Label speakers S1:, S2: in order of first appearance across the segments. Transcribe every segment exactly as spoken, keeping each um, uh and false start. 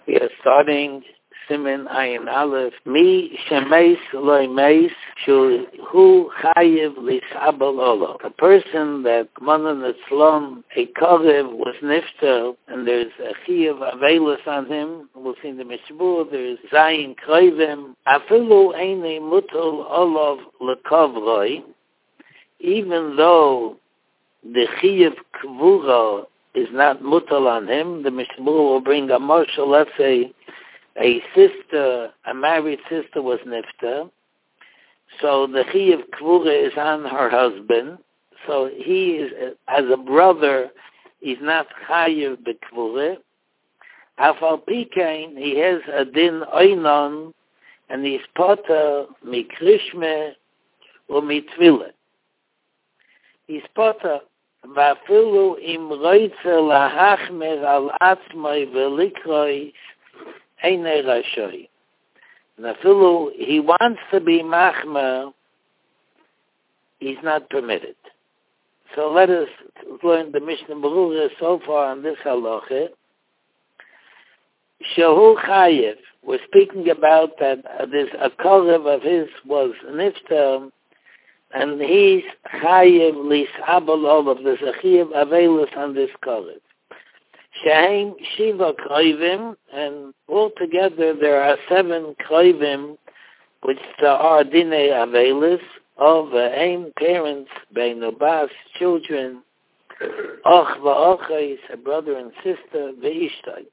S1: We are starting Siman Ayin Aleph. Mi shemeis loy meis shu hu chayiv lisabel olo. A person that Manan Etzlom, a korev, was nifter, and there's a chiyav avelus on him. We'll see in the Mishbur, there's zayin kroivim. Afilu eini mutul olov lekovroi. Even though the chiyav kvura is not mutal on him, the Mishmur will bring a marshal. Let's say a sister, a married sister was nifta, so the chiyav kvura is on her husband, so he is, as a brother, he's not chayiv b'kvura. Afal pikein, he has a din oinon, and he's potter mikrishme or mitvile. He's potter ואפילו אם רוצה להחמיר על עצמי ולקרוא איני רשאי. And אפילו he wants to be machmer, he's not permitted. So let us learn the Mishnah Berurah so far on this halacha. Shehu chayev, we're speaking about that uh, this a korev of his was nifter, and he's chayiv lisabel olav. There's a chayiv avelus on this korev. Shehem shiva kroivim, and altogether there are seven kroivim, which are dinei avelus of aim parents, beinubas, children, och va'ochais, a brother and sister, ve'ishtay.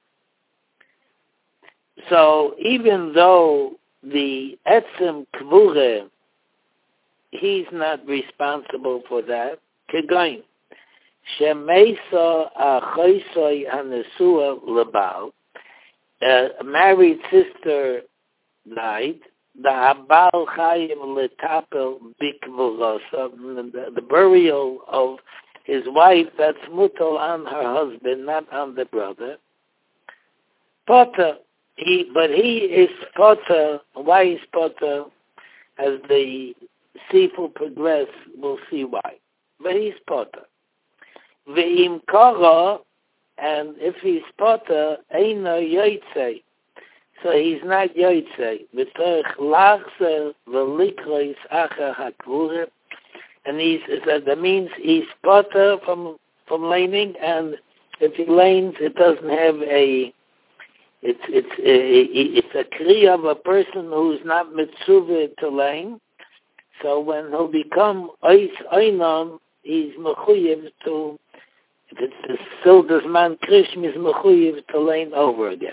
S1: So even though the etzem kvure, he's not responsible for that. Kegoin, shemeisa achoisoi hanesua lebal, a married sister died. The habal chayim letapel bikvurosa, the burial of his wife, that's mutal on her husband, not on the brother. Potter, he, but he is potter. Why is potter? As the seafood progress, we'll see why. But he's potter. Ve'im kara, and if he's potter, eino yoytzei. So he's not yoytzei. V'torech lachzer v'likrois acher hakvura. And he's, that means he's potter from, from laning, and if he lanes, it doesn't have a, it's, it's, a, it's a kriya of a person who's not mitzuvah to lane. So when he'll become ois oinon, he's mechuyev to, if it's the Sildas man Krishma, is mechuyev to lane over again.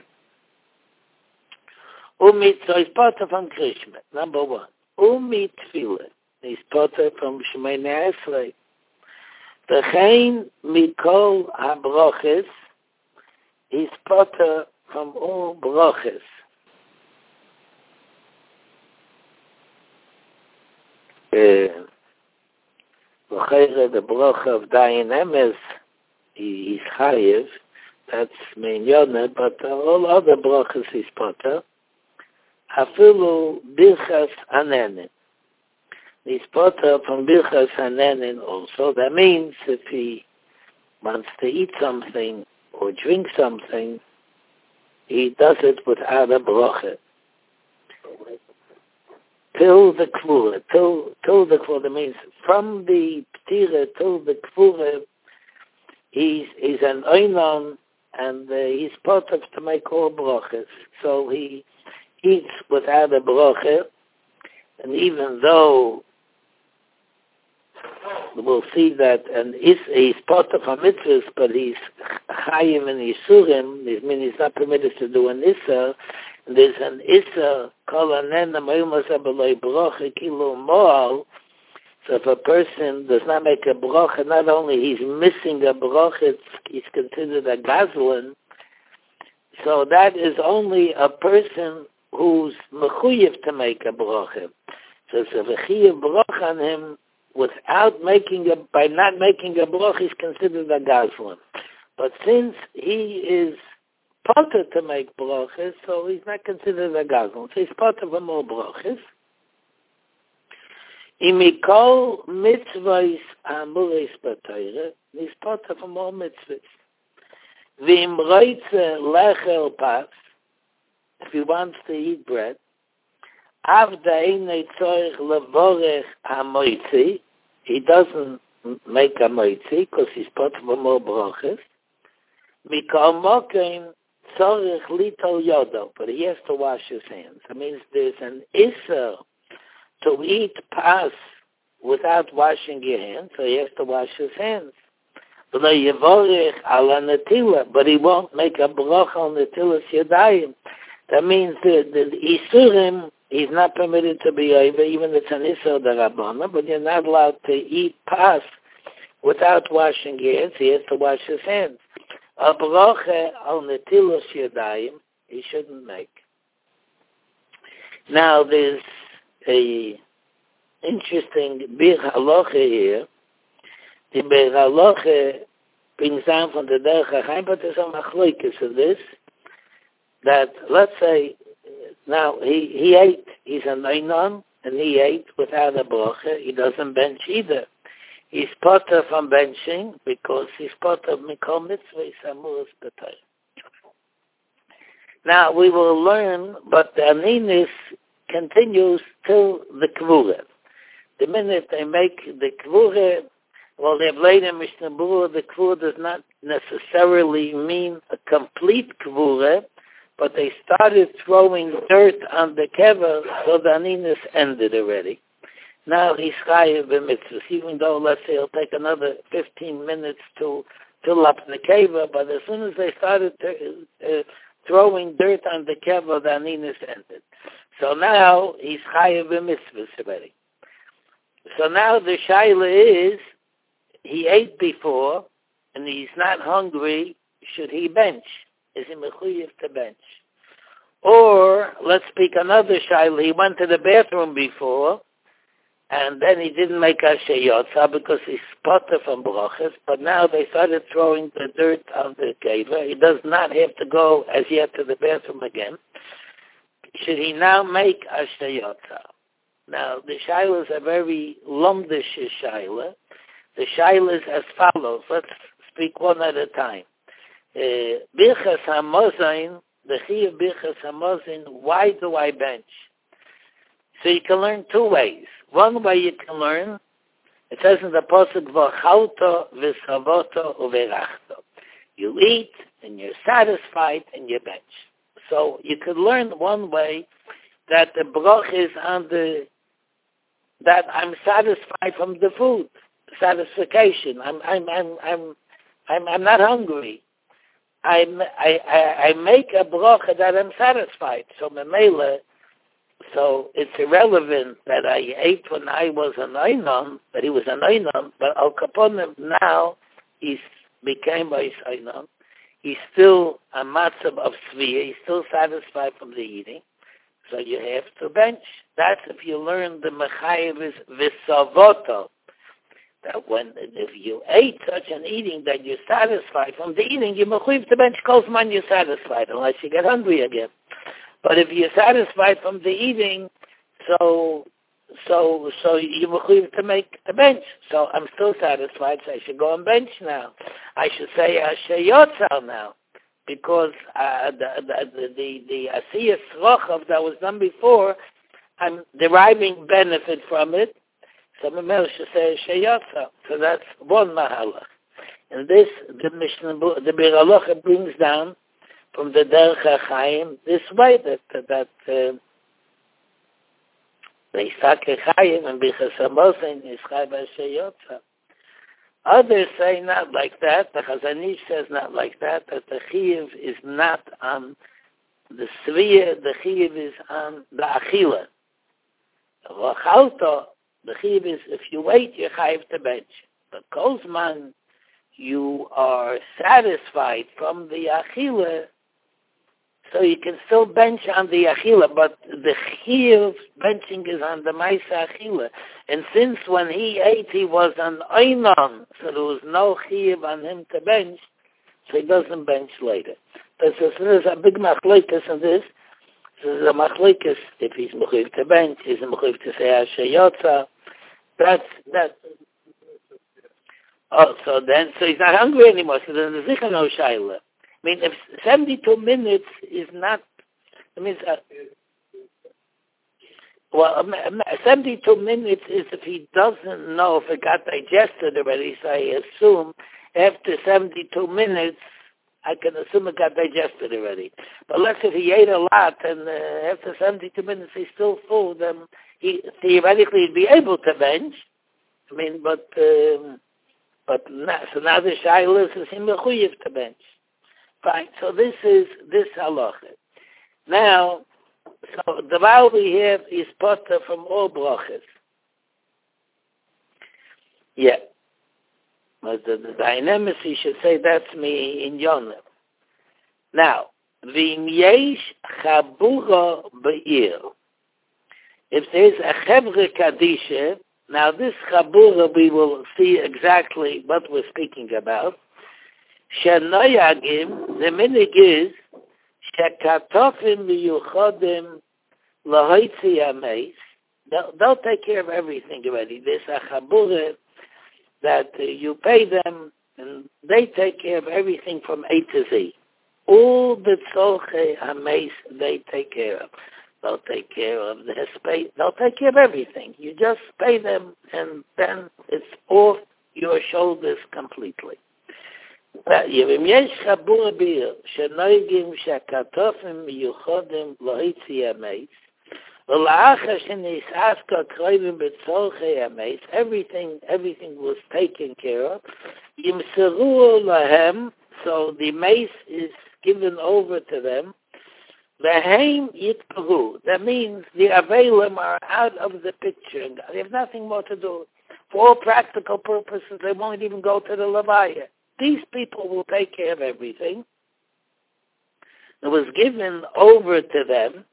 S1: Umit, so he's potter from Krishma, number one. Umit tefillah, he's potter from Shemoneh Esrei. V'chein mikol habroches, he's potter from all broches. Uh, the bracha of Dayan Emes, he's chayiv, that's main yonah, but uh, all other brachas he's potter. Afilu birchas hanenin, he's potter from birchas hanenin also. That means if he wants to eat something or drink something, he does it without a bracha. Till the kvura, till, till the kvura, means from the ptira till the kvura, he's, he's an oinon, and uh, he's part of to make all brachas. So he eats without a bracha, and even though we'll see that, and he's, he's part of a mitzvah, but he's chayim and yisurim, it means he's not permitted to do an issa. There's an issa kol anena ma'ilmasa b'loi bracha kilu mo'al. So if a person does not make a bracha, not only he's missing a bracha, he's considered a gazlan. So that is only a person who's mechuyev to make a bracha. So it's a v'chiyev bracha on him without making a, by not making a bracha, he's considered a gazlan. But since he is potter to make brachas, so he's not considered a gazlan. So he's potter for more brachas. Imikol mitzvahs amuris b'Torah, he's potter for more mitzvahs. V'im roitze lechel pas, if he wants to eat bread, Avda einay tzorich levorech hamoitzi, he doesn't make a moitzi because he's part of a more brachas. Mikal mokein tzorich litol yodo, but he has to wash his hands. That means there's an isser to eat pas without washing your hands, so he has to wash his hands. But he won't make a bracha on netilas yadayim. That means that the isurim, he's not permitted to be over, even if it's an isur d'Rabbanan, but you're not allowed to eat pas without washing your hands. He has to wash his hands. A bracha on netilas yadayim, he shouldn't make. Now there's a interesting bir halacha here. The bir halacha brings down from the derech hachaim, but there's a machlokes of this. That let's say now he he ate, he's a noinon, and he ate without a bracha. He doesn't bench either. He's potter from benching because he's part of mikol mitzvah samuras b'tay. Now we will learn, but the aninis continues till the kvura. The minute they make the kvura, well, they've laid in Mishnah Berurah, the kvura does not necessarily mean a complete kvura, but they started throwing dirt on the kever, so the aninis ended already. Now he's chayav b'mitzvahs, even though, let's say, it'll take another fifteen minutes to fill up the kever, but as soon as they started to, uh, throwing dirt on the kever, the aninis ended. So now he's chayav b'mitzvahs already. So now the shaila is, he ate before, and he's not hungry, should he bench? Is he mechuyev to bench? Or, let's speak another shaila, he went to the bathroom before, and then he didn't make a sheyotza because he's potter from brachas, but now they started throwing the dirt on the kever. He does not have to go as yet to the bathroom again. Should he now make a sheyotza? Now, the shaila is a very lumdish shaila. The shaila is as follows. Let's speak one at a time. Birchas hamazon, the chi of birchas hamazon, why do I bench? So you can learn two ways. One way you can learn, it says in the pasuk, v'chalto v'savoto uverachto. You eat, and you're satisfied, and you bench. So you could learn one way that the brach is on the, that I'm satisfied from the food, satisfaction. I'm, I'm, I'm, I'm, I'm, I'm not hungry. I'm, I, I, I make a bracha that I'm satisfied. So memela, so it's irrelevant that I ate when I was an einon, that he was an einon, but al kaponim now he's became a einon. He's still a matzav of sviyah. He's still satisfied from the eating. So you have to bench. That's if you learn the mechayev is v'savoto. That when, if you ate such an eating that you're satisfied from the eating, you're mechayev to bench kolzman, you're satisfied, unless you get hungry again. But if you're satisfied from the eating, so so so you're mechayev to make the bench. So I'm still satisfied, so I should go and bench now. I should say Asheyotzal now. Because uh, the the the, the asiyas rochav that was done before, I'm deriving benefit from it. So Mamel should say sheyatza. So that's one mahalach. And this the Mishnah, the Bir Halacha brings down from the Derech HaChaim this way that that the Isake Chaim and Bichas Hamazon is Chai B'Sheyotza. Others say not like that. The Chazon Ish says not like that, that the Chiyuv is not on the Sviyah, the Chiyuv is on the Achila. V'chalto, the Chiyuv is, if you wait, you're Chayiv to bench. But Kolzman, you are satisfied from the Achila, so you can still bench on the Achila, but the Chiyuv benching is on the Maisa Achila. And since when he ate, he was an Einon, so there was no Chiyuv on him to bench, so he doesn't bench later. But so there's a big machlokes in this. So there's a machlokes, if he's mechuyev to bench, he's mechuyev to say Ashayotza. That's, that. Oh, so then, so he's not hungry anymore, so then there's no shaila. I mean, if seventy-two minutes is not It means, uh, well, um, um, seventy-two minutes is if he doesn't know if it got digested already, so I assume after seventy-two minutes, I can assume it got digested already. But let's say if he ate a lot and uh, after seventy-two minutes he's still full, then he theoretically he'd be able to bench. I mean, but um, but now, so now the shaila is him mechuyev to bench. Fine. So this is this halacha. Now, so the vow we have is potter from all brachas. Yeah. But the, the dynamics, you should say, that's me in Yonah. Now, v'im yesh chabura be'ir. If there's a chevre kadisha, now this chabura we will see exactly what we're speaking about. Shenoyagim, the minig is, shekatofim miyuchodim lahoitzi ameis. They'll, they'll take care of everything already. There's a chabura that uh, you pay them, and they take care of everything from A to Z. All the tzolchei hameis they take care of. They'll take care of the hesped. They'll take care of everything. You just pay them, and then it's off your shoulders completely. Yevim yesh chabur bir shenoigim shakatofim miyuchodim loitzi hameis. Everything, everything was taken care of. So the mace is given over to them. That means the Avelim are out of the picture. They have nothing more to do. For all practical purposes, they won't even go to the Levaya. These people will take care of everything. It was given over to them.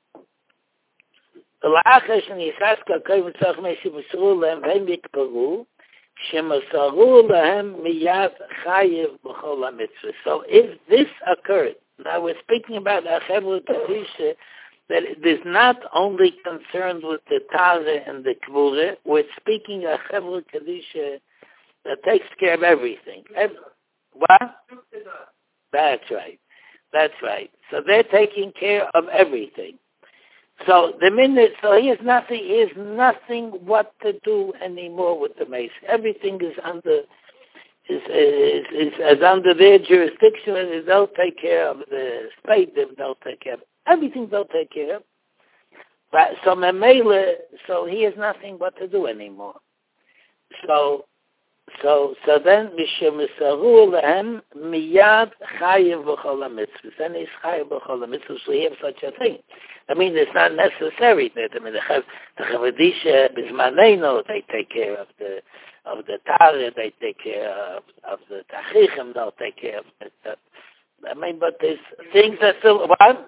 S1: ולאחר שניססקה קודם צריך שמסרו להם והם יקפרו, שמסרו להם מיד חייב בכל המצווה. So if this occurred, now we're speaking about a Chevra Kadisha, that it is not only concerned with the Tare and the Kvura, we're speaking a Chevra Kadisha that takes care of everything. Every, what? That's right. That's right. So they're taking care of everything. So the minute, so he has nothing, he has nothing what to do anymore with the mace. Everything is under, is is, is, is under their jurisdiction, and they'll take care of the spade. They'll take care of everything. They'll take care of. But so Memele, so he has nothing what to do anymore. So. So, so then, Mishemisaru lehem miyad chayev b'chol hamitzvos. Then he's chayev b'chol hamitzvos. So he has such a thing. I mean, it's not necessary that I mean the Chavadisha Bismaneno, they take care of the of the Tare, they take care of, of the Tachichim, they'll take care of the, the. I mean, but there's things that still what?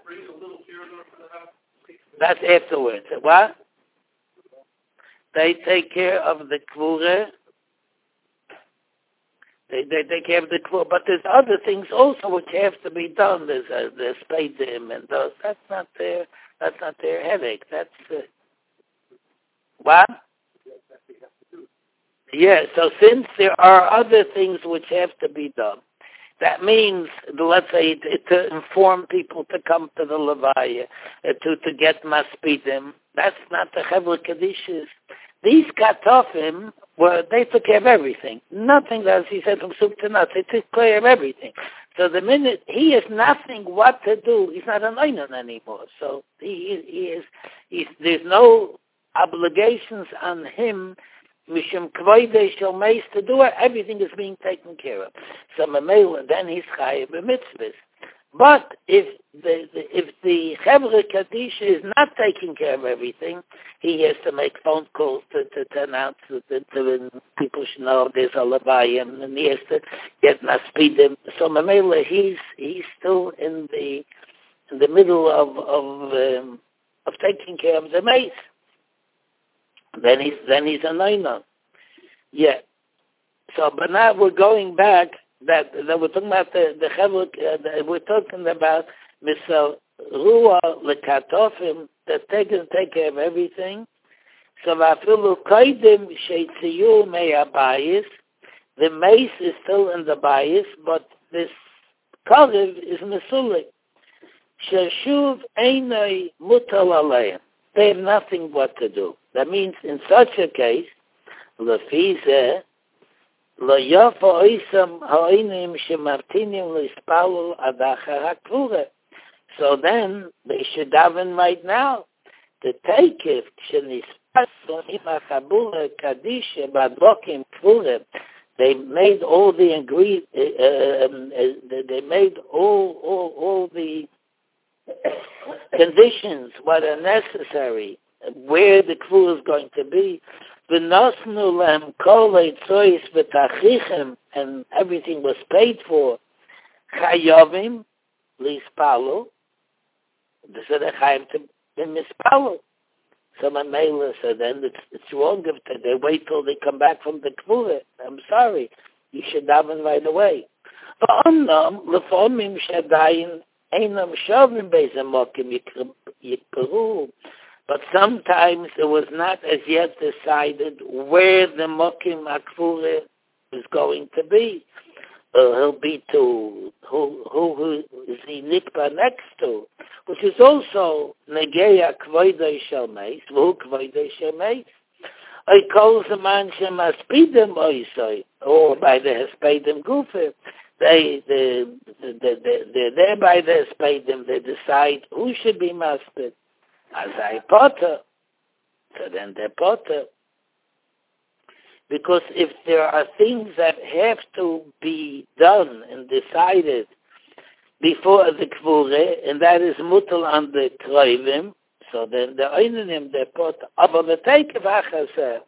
S1: That's afterwards. What? They take care of the Kvura. They, they take care of the kvur, but there's other things also which have to be done. There's a, there's spadim and those. That's not their. That's not their headache. That's uh, what? Yeah. So since there are other things which have to be done, that means, let's say, to inform people to come to the levaya, uh, to to get maspidim. That's not the Chevra Kadishas. These katofim were, they took care of everything. Nothing, as he said, from soup to nuts. They took care of everything. So the minute he has nothing what to do, he's not an einon anymore. So he, he is, he's, there's no obligations on him, mishum kvoide shel meis, to do it. Everything is being taken care of. So then he's chayav b'mitzvahs. But if the, the if the Chevra Kadisha is not taking care of everything, he has to make phone calls to, to, to announce that to, to, people should know there's a Lebayim, and he has to get Naspidim. So Mamela, he's he's still in the in the middle of of um, of taking care of the mace. Then he's then he's a Naina. Yeah. So, but now we're going back. That, that we're talking about the the Chevra, uh, we're talking about Misal Ruah lekatofim that take take care of everything. So vafilu kaidim sheitziyu me'abayis. The mace is still in the bayis, but this karev is mesulik. Sheshuv einay mutal aleim. They have nothing what to do. That means in such a case, lefize, lo yafa oisam ha'oinim shemartinim l'ispalu adachar ha'kvura. So then, they should daven right now. To take it, shenispasu imachabula kadisha badlokim kvura. They made all the ingredient, uh, uh, they made all, all, all the conditions what are necessary, where the crew is going to be. V'nosnu lehem kol eitzois v'tachichem, and everything was paid for. Chayovim l'ispalu, so they chayim to be mispalu. So my mailer said, then it's, it's wrong if they wait till they come back from the kvura. I'm sorry, you should daven right away. V'omnam l'fomim shadayin einam shavim beizem mokim yikperu. But sometimes it was not as yet decided where the mokim akvura is going to be. Uh, he'll be to who, who, who is he nikba next to, which is also negeya kvoidei shel meis, who kvoidei shel meis. I call the man shem aspidim oisoi, or by the hespedim gufer. They, they, they, they, they're there by the hespedim. They decide who should be maspid. As I potter, so then they're potter. Because if there are things that have to be done and decided before the kvure, and that is mutal on the kroivim, so then the oinanim, they put, aber the take of achaseh.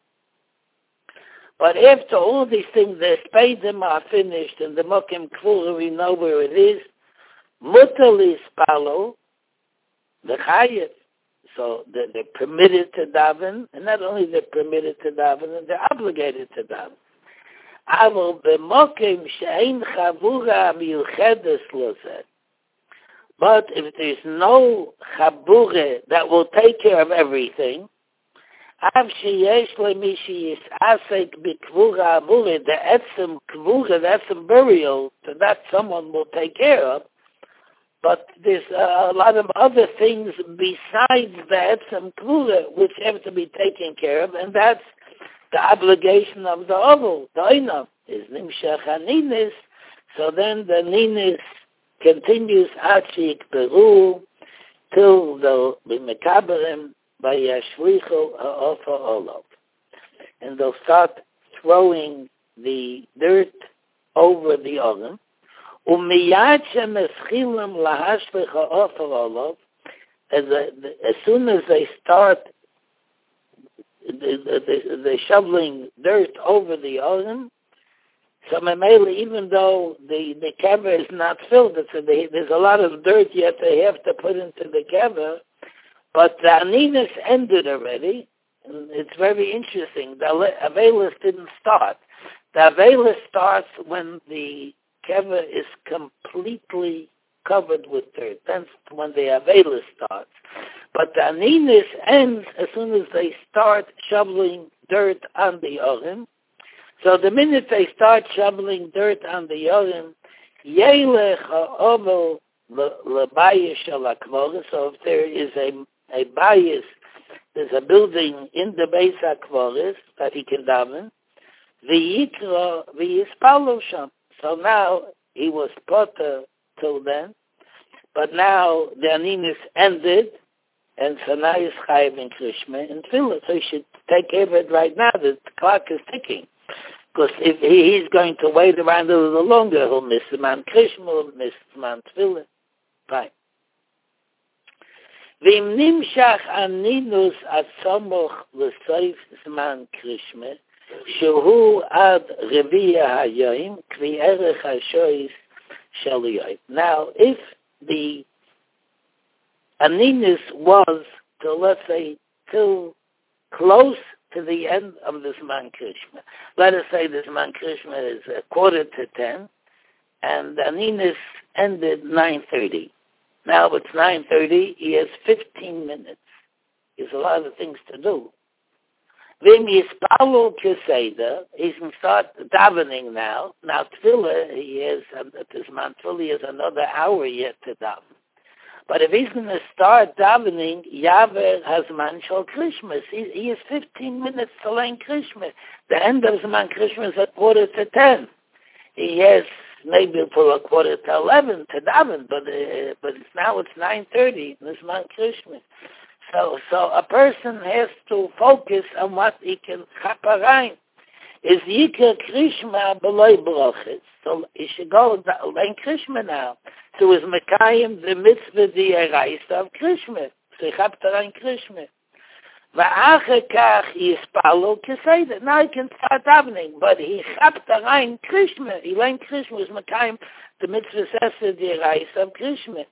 S1: But after all these things, the speidim are finished, and the mokim kvure, we know where it is, mutal is palo, the chayev. So they're, they're permitted to daven, and not only they're permitted to daven, they're obligated to daven. Aval b'mokim she'ein chavura miyuchedes lozeh. But if there's no chabura that will take care of everything, av sheyesh lemishi yisasek b'kvura amure, the etzem kvura, the etzem burial, so that someone will take care of. But there's a lot of other things besides the etzem kvura which have to be taken care of, and that's the obligation of the oval. The oinav is nimshach haninis. So then the ninis continues achik peru till they'll be mekaberim by yashrichu ha'ofa olav, and they'll start throwing the dirt over the oven. Umiyad shemeschilim lahashlich ha'ofa olav, as soon as they start the, the, the shoveling dirt over the oven, so even though the, the kever is not filled, it's a, they, there's a lot of dirt yet they have to put into the kever, but the aninus ended already, and it's very interesting. The avelus didn't start. The avelus starts when the kever is completely covered with dirt. That's when the avelus starts. But the aninus ends as soon as they start shoveling dirt on the oven. So the minute they start shoveling dirt on the oven, yelech ha'ovel lebayis shel hakvoros. So if there is a a bayis, there's a building in the Beis HaKvoros that he can daven, v'yikra v'yispalo sham. So now he was potter till then, but now the aninus ended, and so now he's chayiv in krishma and tefillah. So he should take care of it right now. The clock is ticking. Because if he, he's going to wait around a little longer, he'll miss the man krishma, he'll miss the man tefillah. Fine. V'im nimshach aninus atzomoch l'soif zman krishma, shehu ad reviya hayoim kvi erech hashois shel yoim. Now, if the aninus was till, let's say, till close to the end of this man krishma, let us say this man krishma is a quarter to ten, and the aninus ended nine thirty. Now it's nine thirty, he has fifteen minutes. He has a lot of things to do. Vim yispalo keseda, he can start davening now. Now tefillah, he has, this man tefillah, he has another hour yet to daven. But if he's going to start davening, Yaver has Manshal Christmas. He, he has fifteen minutes to learn Christmas. The end of Zman Christmas is at quarter to ten. He has maybe for a quarter to eleven to daven, but uh, but it's now it's nine thirty. Zman Christmas. So so a person has to focus on what he can chaparein. Is Yikar Krishma below brachas. So he should go learn Krishma now. So is Mekayim the mitzvah the eraisa of Krishma. So he has to learn Krishma. Va'acher kach yispalo keseder. Now he can start davening, but he has to learn Krishma. He learned Krishma is Mekayim the mitzvah sesa the eraisa of Krishma.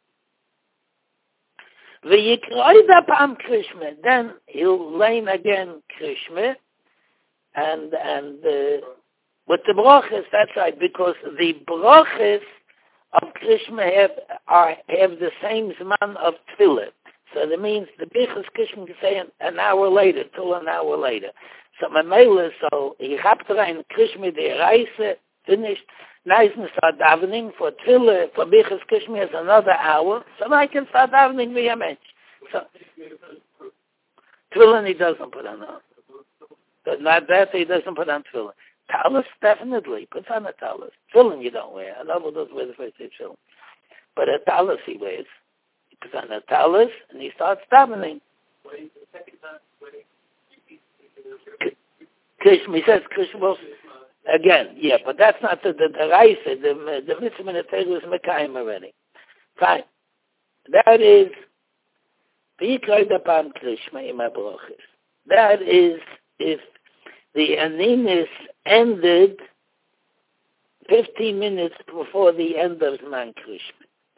S1: V'yikroid apam Krishma. Then he'll learn again Krishma. And and uh, with the brachas, that's right, because the brachas of Krishma have are have the same zman of tefillah. So that means the bichas Krishma can say an, an hour later, till an hour later. So Mamela, so he have to learn Krishma the eraisa finished. Now he's going to start davening for tefillah for bichas Krishma is another hour. So now I can start davening via mensch. So tefillah he doesn't put on. But not that he doesn't put on tefillin. Talus, definitely. Puts on a talus. Tefillin you don't wear. A noble doesn't wear the first day tefillin. But a talus he wears. He puts on a talus and he starts davening. Krishma, he says Krishma, again, yeah, but that's not the the, the Raisa. The, the mitzvah in the Torah is Mekayim already. Fine. That is, that is, if the Aninis ended fifteen minutes before the end of Zman Krishma.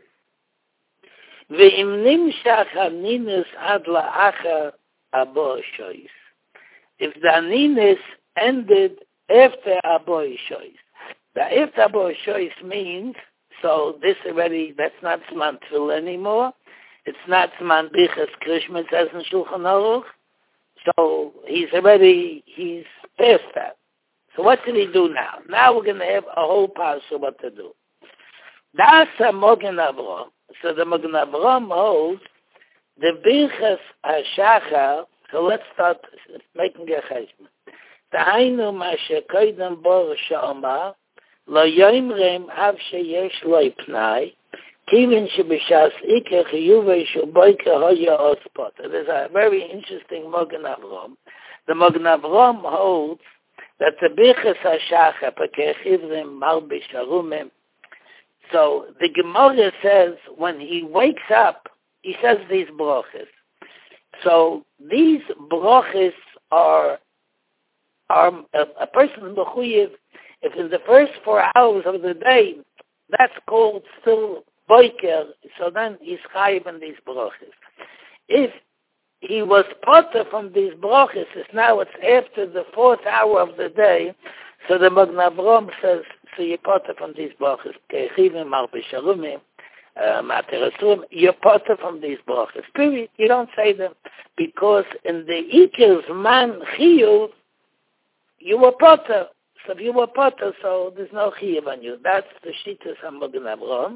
S1: Ve'im nimshach Aninis ad la'achar abo shois. If the Aninis ended after abo shois. The after abo shois means, so this already, that's not Zman Tefillah anymore. It's not Zman Bichas Krishma, it says in Shulchan Aruch. So he's already, he's past that. So what did he do now? Now we're going to have a whole parcel what to do. That's a Mogen Avram. So the Mogen Avram holds the Birchas HaShachar. So let's start making a cheshbon. Ta'aynu ma shekoydem bor she'omar lo yomrem av sheyesh lo pnai Kivin shebishas ikech yuve shuboike hoya ospot. There's a very interesting Mogen Avram. The Mogen Avram holds that the Birchas HaShachar pekechivrim malbish harumim. So the Gemara says when he wakes up, he says these brachas. So these brachas are are a, a person mechuyev. If in the first four hours of the day, that's called still boiker, so then he's chayiv in these brachas. If he was potter from these brachas, now it's after the fourth hour of the day, so the Mogen Avram says, so you're potter from these brachas. Kechivim, Marbisharumim, Materasum, you're potter from these brachas. Period. You don't say them. Because in the Iker's man chiyuv, you were potter. So if you were potter, so there's no chiyuv on you. That's the shittas of Mogen Avram.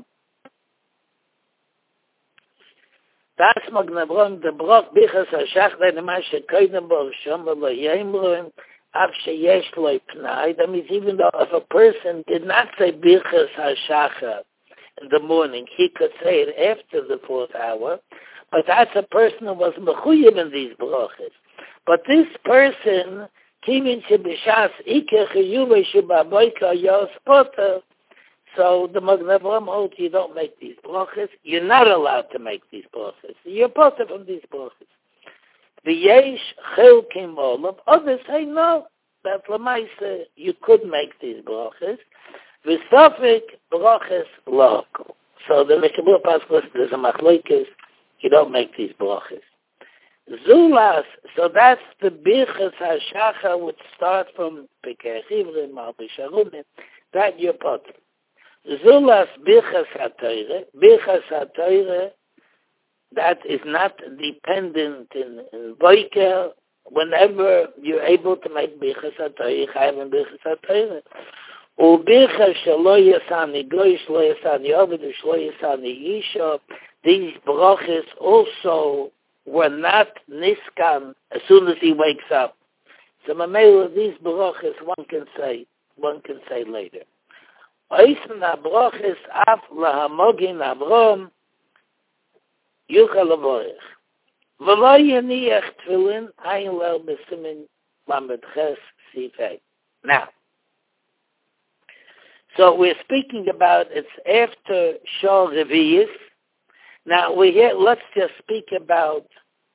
S1: Das Mogen Avram, the Brach Bichas HaShachar, the man shekoydem bo shom lo yemrim, av sheyesh lo pnai. That means even though if a person did not say Bichas HaShachar in the morning, he could say it after the fourth hour, but that's a person who was mechuyim in these brachas. But this person, kimin shebishas ikech yuve shebaboika yos poter. So the Mogen Avram holds you don't make these brachas. You're not allowed to make these brachas. You're potter from these brachas. The yesh chilkim olam. Others say no. That lemaisa you could make these brachas. The Sofik brachas local. So the Mishabur Pasuk there's a machlokes. You don't make these brachas. Zulas. So that's the Birchas HaShachar would start from Pekei Chivrim, Marbisharumim. That you're potter. Zulas Birchas HaTorah, Birchas HaTorah, that is not dependent in, in Boiker. Whenever you're able to make Birchas HaTorah, you have in Birchas HaTorah. U Birchas Shelo Yasani Goy, Shelo Yasani Ovid, Shelo Yasani Yisho. these brachas also were not niskan as soon as he wakes up. So mamela, these brachas one can say, one can say later. Oisen brachas af lahamogin Avram yuchal avoich. V'lo yaniach tefillin ayin lel b'simin lamed ches sifei. Now, so we're speaking about it's after Shor Reviyis. Now we hear, let's just speak about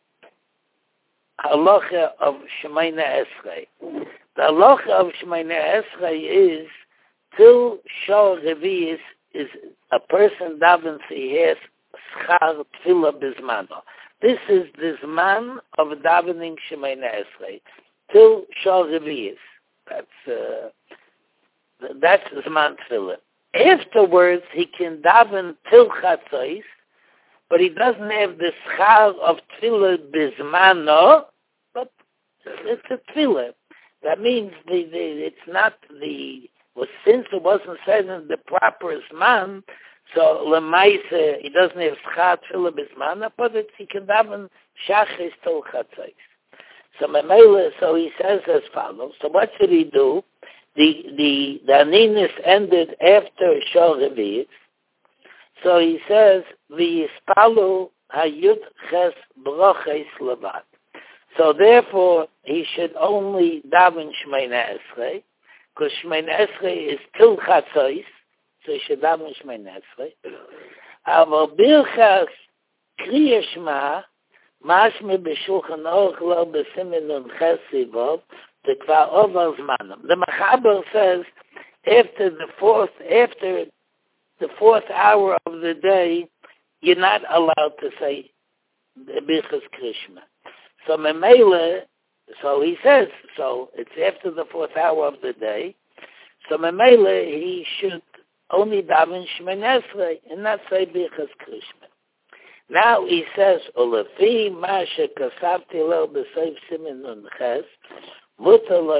S1: halacha of Shemayna Esrei. The halacha of Shemayna Esrei is till Shor Reviyis is a person davens he has schar tefillah bizmano. This is the zman of davening Shemayna Esrei till Shor Reviyis. That's uh, that's zman tefillah. Afterwards, he can daven till chatzos, but he doesn't have the schar of tefillah bizmano, but it's a tefillah. That means the, the it's not the, well, since it wasn't said in the proper zman, so lemaise he doesn't have schar tefillah bizmano, but it's, he can daven shachris till chatzos. So Mamela, so he says as follows. So what should he do? The the the aninus ended after Shor Reviyis. So he says v'yispalu hayud ches brachos levad. So therefore he should only daven Shemayna Esrei, because Shemayna Esrei is till chatzos, so he should daven Shemayna Esrei. Aval birchas kriya shema mashme b'shulchan aruch lo b'simin und ches sivov. The the Machaber says after the fourth after the fourth hour of the day, you're not allowed to say Birchas Krishma. So Memele, so he says, so it's after the fourth hour of the day. So Memele, he should only daven Shemoneh Esrei and not say Birchas Krishma. Now he says, Olefi Masha Kasavti Lo B'Seif Simin Nun Ches. Now,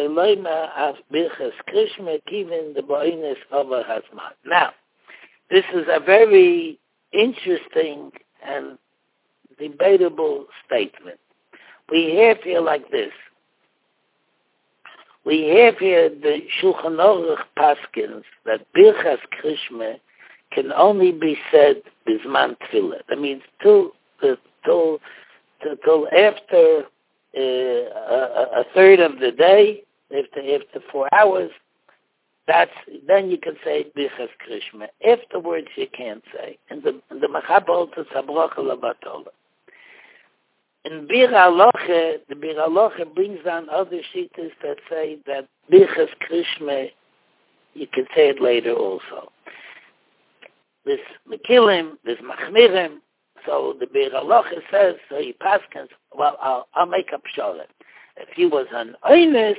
S1: this is a very interesting and debatable statement. We have here like this. We have here the Shulchan Aruch Paskins that Birchas Krishma can only be said Bizman Tefillah. That means till, till, till, till after Uh, a, a third of the day, after after four hours, that's then you can say Birchas Krishma. Afterwards, you can't say. And the the Machaber to Sabrocha Labatola. In Bir Halacha, the Bir Halacha brings down other shittas that say that Birchas Krishma, you can say it later also. This Mekilim, this Machmirim. So the Bir Halacha says, so he paskins, well, I'll, I'll make up Psharet. If he was an Oines,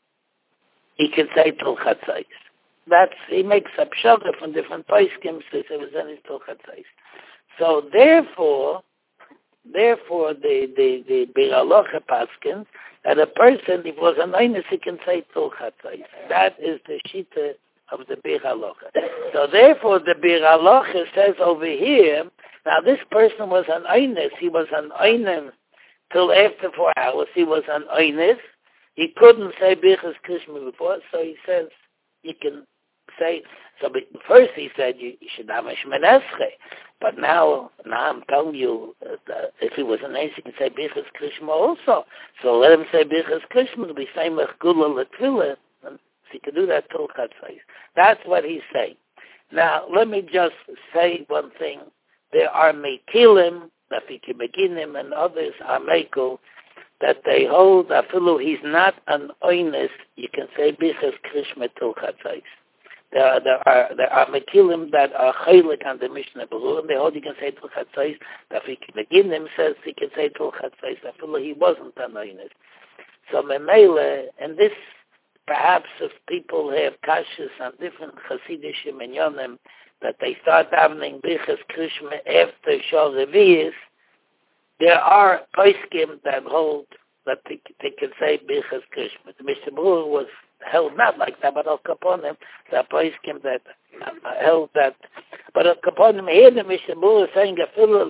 S1: he can say Til Chatzos. That's, he makes up Psharet from different Paiskim, so it was only Til Chatzos. So therefore, therefore, the, the, the Bir Halacha paskins, that a person, if he was an Oines, he can say Til Chatzos. That is the Shita of the Bir Halacha. So therefore, the Bir Halacha says over here, now, this person was an Oines. He was an Oinem till after four hours. He was an Oines. He couldn't say Birchas Krishma before, so he says you can say. So first he said you, you should have a Shemoneh Esrei. But now, now I'm telling you, uh, that if he was an Oines, he can say Birchas Krishma also. So let him say Birchas Krishma to be saying Mechgula L'Tfilah. So he could do that till Chatzos. That's what he's saying. Now, let me just say one thing. There are Mekilim, Rafiki Beginim, and others are Mekel, that they hold, Afilu, he's not an Oines, you can say Birchas Krishma Til Chatzos. There are, there are, there are Mekilim that are Chaylik on the Mishnah Berurah, and they hold you can say Til Chatzos. Rafiki Beginim says he can say Til Chatzos, Afilu, he wasn't an Oines. So Memele, and this, perhaps if people have kashas on different Hasidish minyanim, that they start davening Birchas Krishma after Shor Reviyis, there are Paiskim that hold that they, they can say Birchas Krishma. The Mishnah Berurah was held not like that, but Al Kaponim, the Paiskim that uh, held that. But Al Kaponim here, the Mishnah Berurah is saying,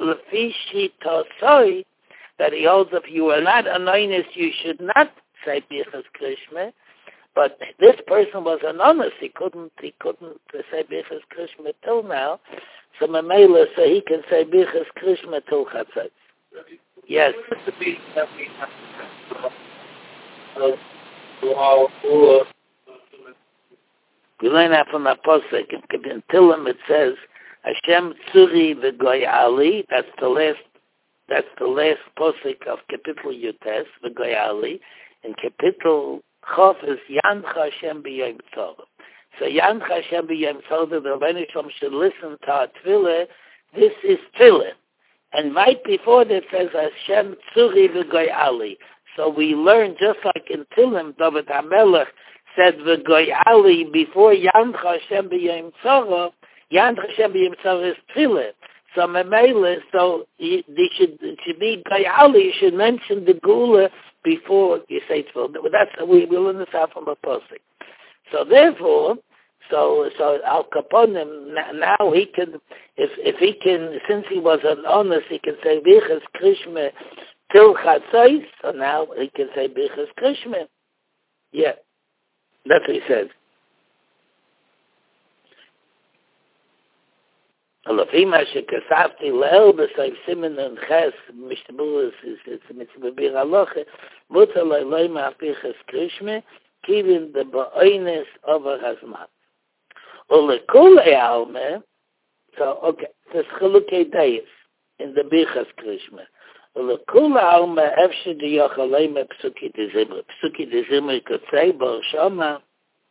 S1: that he holds if you are not anonymous, you should not say Birchas Krishma. But this person was anonymous; he couldn't, he couldn't say Birchas Krishma till now. So Mamela, so he can say Birchas Krishma till Chatzos. Yes. We learn that from the Pasuk. In Tillim it says, Hashem Tzuri v'Goy Ali. That's the last. That's the last Pasuk of Kapitel Yutes v'Goy Ali. In Kapitel Chof is Yancha Hashem b'Yom Tzara. So Yancha Hashem b'Yom Tzara. The Rebbeinu Shalom should listen to our Tefillah. This is Tefillah. And right before that says Hashem Tzuri v'Goy Ali. So we learn just like in Tillim, David HaMelech said v'Goy Ali before Yancha Hashem b'Yom Tzara. Yancha Hashem b'Yom Tzara is Tefillah. So Mamela, so they should it should be Goy Ali. You should mention the Gula before you say Tefillah. That's we will learn this out from the Pasuk. So therefore. So, so Al Kaponim, now he can, if if he can, since he was an honest, he can say Birchas Krishma till Chatzos, so now he can say Birchas Krishma. Yeah, that's what he says. Alafima shekasavti le'el b'sayv simen and ches mishtabur is it's mitzvah bir halacha mutar le'loima Birchas Krishma kivin the ba'oines over hazman. Alme, so okay, there's Chalukei Deis in the Birchas Krishma. Ulekula Alme, Efshe de Yachaleme Psuki de Zimri. Psuki de Zimri could say, Bar Shama,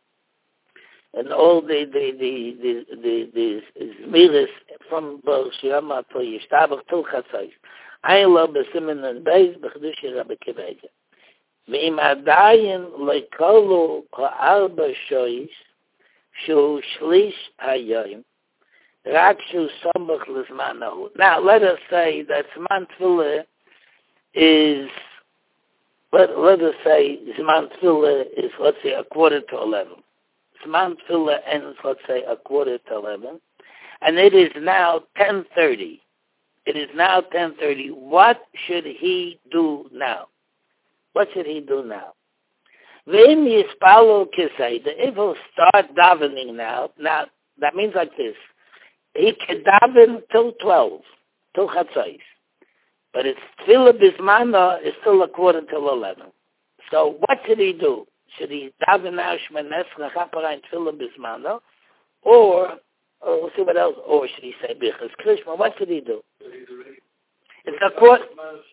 S1: and all the the the the the, the Zmiris from Bar Shama to Yishtabach to Chatzos. Ein lo b'simen and Beis b'chedushi Rabbi Kiveja. V'im adayin lekolu ha'arba shoyish Shu shlish hayoyim, rak shu sombach lizmanahu. Now let us say that Zman Tefillah is, let, let us say Zman Tefillah is, let's say, a quarter to eleven. Zman Tefillah ends, let's say, a quarter to eleven, and it is now ten thirty. It is now ten thirty. What should he do now? What should he do now? When Yispalo Kisei, the if he'll start davening now, now that means like this. He can daven till twelve, till Chatzos. But it's Tefillah Bismana is still a quarter till eleven. So what should he do? Should he daven now Shmanes Nachapara and Tefillah Bismana? Or, or we'll see what else, or should he say Birchas Krishma? What should he do? It's a quarter.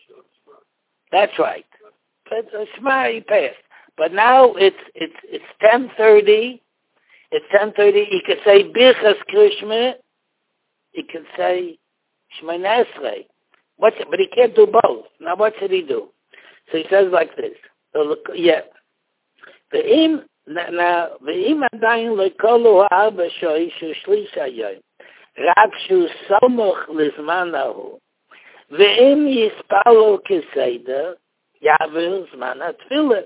S1: That's right. But uh, Shema he passed. But now it's it's it's ten thirty. It's ten thirty. He could say Birchas Krishma. He could say Shmoneh Esrei. What? But he can't do both. Now what should he do? So he says like this. So, yeah. Ve'im now ve'im adayin lekolu ha'arba shoy shu shlish hayoyim rak shu somoch lizmanahu ve'im yispalo keseder yavir zman hatfilah.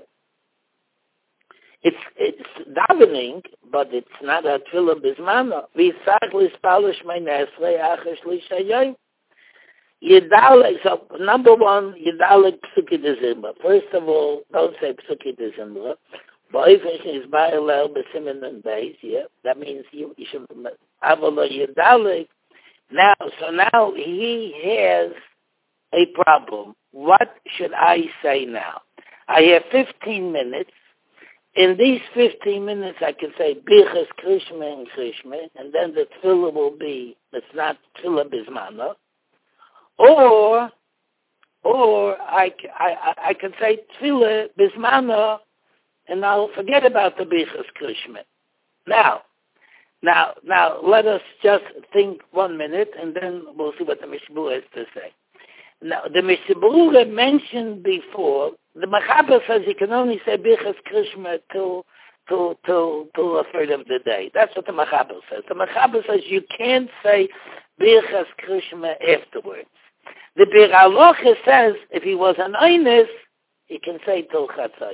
S1: It's it's davening, but it's not a tefillah bismana. V'isach l'spalo shmoneh esrei achar shlish hayoyim. Yedalek, so number one, Yedalek Psuki de Zimra. First of all, don't say Psuki de Zimra. But if is Ba'ilel B'Simen and Beis, yeah, that means you, you should, Avala Yedalek. Now, so now he has a problem. What should I say now? I have fifteen minutes. In these fifteen minutes, I can say Birchas Krishma and Krishma, and then the tefillah will be, it's not tefillah bismana. Or, or I, I, I can say tefillah bismana, and I'll forget about the Birchas Krishma. Now, now, now, let us just think one minute, and then we'll see what the Mishnah Berurah has to say. Now, the Mishnah Berurah mentioned before, the Mechaber says you can only say Birchas Krishma till, till, till, till a third of the day. That's what the Mechaber says. The Mechaber says you can't say Birchas Krishma afterwards. The Bir Halacha says if he was an Einus, he can say till Chatzos.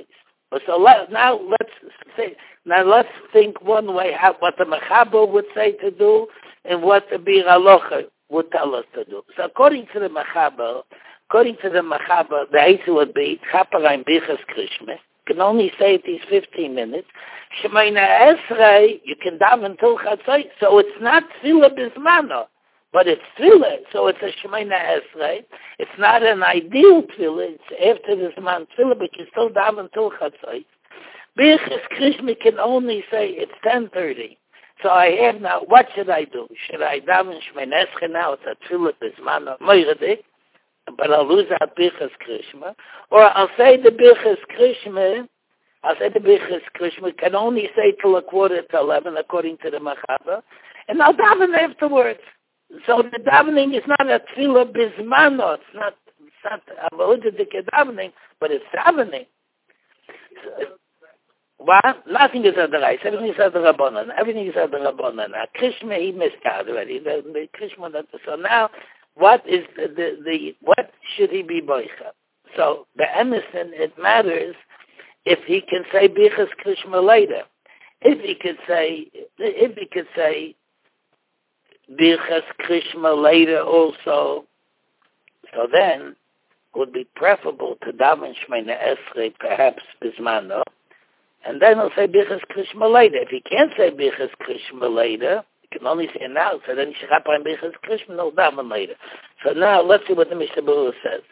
S1: So let, now let's say, now let's think one way how, what the Mechaber would say to do and what the Bir Halacha would tell us to do. So according to the Mechaber, according to the Mechaber, the answer would be Chaparayim Bichas Krishma. You can only say it these fifteen minutes. Shemayna Esrei, you can daven till Chatzai. So it's not Tefillah Bismano, but it's Tefillah. So it's a Shemayna Esrei. It's not an ideal Tefillah. It's after this man Tefillah, but you still daven till Chatzai. Bichas Krishma can only say it's ten thirty. So I have now, what should I do? Should I daven Shemayna Esrei now? It's a Tefillah Bismano. Moiradik. But I'll lose out Birchas Krishma, or I'll say the Birchas Krishma, I'll say the Birchas Krishma can only say till a quarter to eleven, according to the Mechaber, and I'll daven afterwards. So the davening is not a tefillah bismano, it's not, it's not a Mahudadik davening, but it's davening. So, what? Nothing is at the right. Everything is at the Rabbanan. Everything is at the Rabbanan. Now, Krishma, he missed out already. The, the Krishma, so now, what is the, the, the what should he be boicha? So the Emerson, it matters if he can say Bichas Krishma later. If he could say, if he could say Bichas Krishma later also, so then it would be preferable to daven Shemayna Esrei perhaps Bismano, and then he'll say Bichas Krishma later. If he can't say Bichas Krishma later, can only say it now, so then you should have on Bichas Krishma, no daven later. So now, let's see what the Mishnah Berurah says.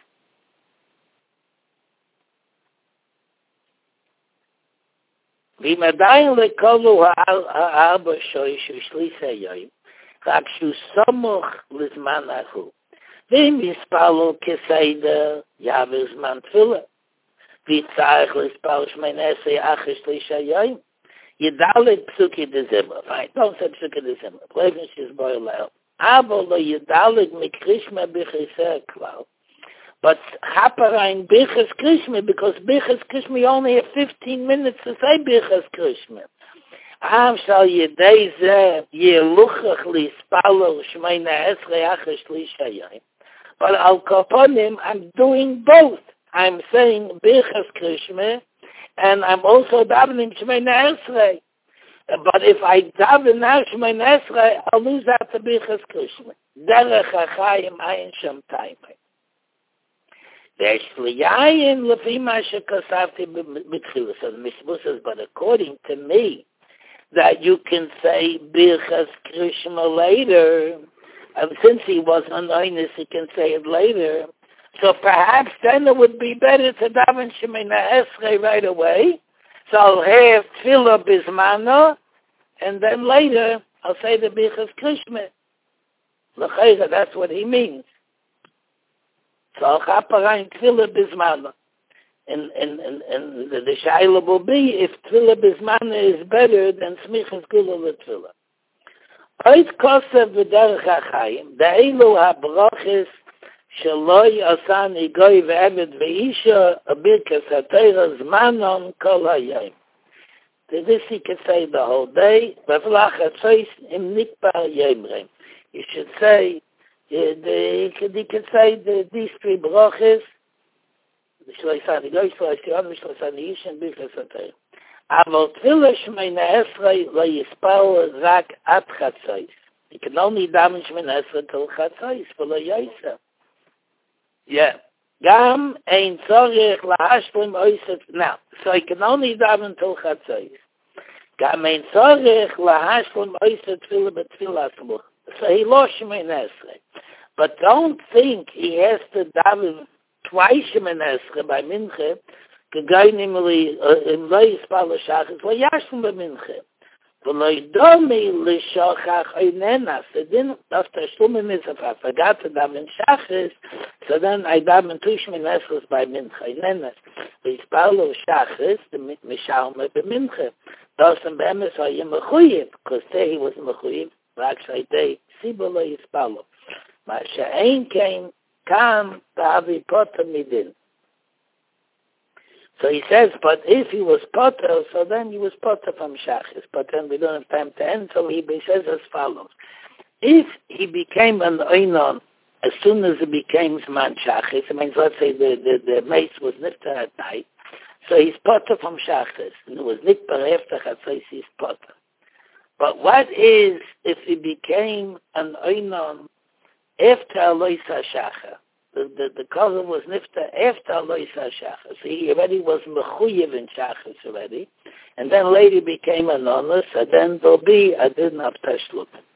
S1: V'imadayin lekolu ha'arba shoishu shlisei yoyim, רק שהוא סמוך לזמן אחו. ואם יספלו כסיידר, יעבר זמן תפילה. ויצטרך לספל שמונה עשרה אחרי שלישה יום. ידלת פסוקי דזמר. Fine, don't say פסוקי דזמר. פלייבן שיסבור לאל. אבל לא ידלת מקרישמה בחיסר כלל. But Chaparayim Bichas Krishma, because Bichas Krishma, you only have fifteen minutes to say Bichas Krishma. Am shal yedei zeh yeluchach lispalo shmeina esrei achar shlisha yom. But al kaponim, I'm doing both. I'm saying Bichas Krishma, and I'm also davening shmeina esrei. But if I daven now shmeina esrei, I'll lose out to Bichas Krishma. Derech hachayim ayin sham taimei. There's Liyayin Lefima Shekasavti B'Tchila. So the Mishnah says, but according to me, that you can say Birchas Krishma later, and since he was on Oinus, he can say it later. So perhaps then it would be better to daven Shemina Esrei right away. So I'll have Tefillah Bismano, and then later I'll say the Birchas Krishma. L'chayra, that's what he means. So Chaparayim Tefillah Bismana. And, and, and, and the, the Shaila will be if Tefillah Bismana is better than Smichas Gula L'Tefillah. Oit Kosev V'derech HaChaim, Da'elu HaBrochis Shaloi Asan Igoi V'Eved V'Isha Abirkas HaTeira Zmanon Kol HaYayim. This he can say the whole day. V'Vlach HaTzois Im Nikbar Yemreim. You should say Uh, the, you can say the, these three brachas, the Shloisani Goy, Shloisani, Shloisani Yish, and Birchas HaTeira. Aval Tefillah Shmeina Esrei lo yispal rak at Chatzos. You can only daven Shmeina Esrei till Chatzos, v'lo Yosef. Yeah. Gam ein tzorich lahashlim oiset. Now, so you can only daven till Chatzos. Gam ein tzorich lahashlim oiset tefillah b'tefillah smuch. So he lost Shemina Esrei. But don't think he has to daven twice Shemina Esrei by Mincha, k'gaynim in lo yispal l'shachas, lo yashlim b'mincha. V'lo yidomi l'shachach oinenas. So then, after Shlumim Mitzvah, I forgot to daven shachas, so then I daven two Shemina Esrei by Mincha, oinenas. V'yispal l'shachas, the mishalme b'mincha. Dosan b'emes hayim mechuyev, because there he was mechuyev. Actually, they Sibolo Yispalo. Masha'ain came, Kam, Ta'avi Potter Midin. So he says, but if he was Potter, so then he was Potter from Shachis. But then we don't have time to end, so he says as follows. If he became an Oinon, as soon as he became Zman Shachis, it means, let's say the, the, the mace was nifter at night, So he's potter from Shachris. And it was Nikbar Eftach, so he's potter. But what is if he became an Oinon after Aloisa Shachar? The, the, the cousin was Nifta after Aloisa Shachar. So he already was Mechuyev in Shachris already. And then later became an Onus, and then there'll be a Din of Tashluk.